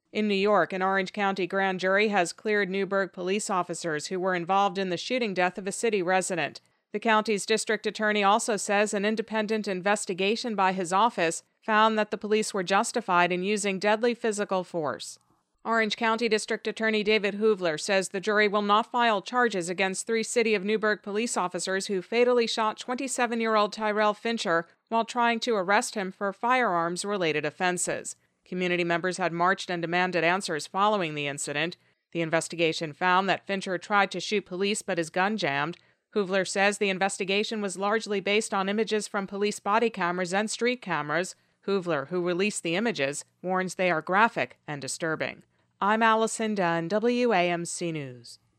In New York, an Orange County grand jury has cleared Newburgh police officers who were involved in the shooting death of a city resident. The county's district attorney also says an independent investigation by his office found that the police were justified in using deadly physical force. Orange County District Attorney David Hoovler says the jury will not file charges against 3 City of Newburgh police officers who fatally shot 27-year-old Tyrell Fincher while trying to arrest him for firearms-related offenses. Community members had marched and demanded answers following the incident. The investigation found that Fincher tried to shoot police but his gun jammed. Hoovler says the investigation was largely based on images from police body cameras and street cameras. Hoovler, who released the images, warns they are graphic and disturbing. I'm Allison Dunn, WAMC News.